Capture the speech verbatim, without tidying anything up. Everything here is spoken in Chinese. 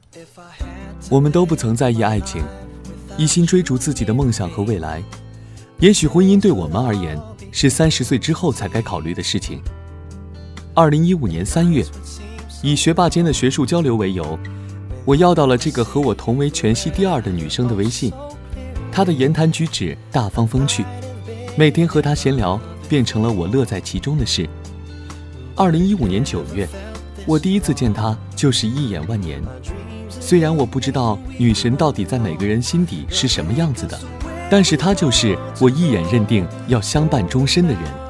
我们都不曾在意爱情，一心追逐自己的梦想和未来。也许婚姻对我们而言是三十岁之后才该考虑的事情。二零一五年三月，以学霸间的学术交流为由，我要到了这个和我同为全系第二的女生的微信。她的言谈举止大方风趣，每天和她闲聊变成了我乐在其中的事。二零一五年九月，我第一次见她就是一眼万年。虽然我不知道女神到底在每个人心底是什么样子的，但是她就是我一眼认定要相伴终身的人。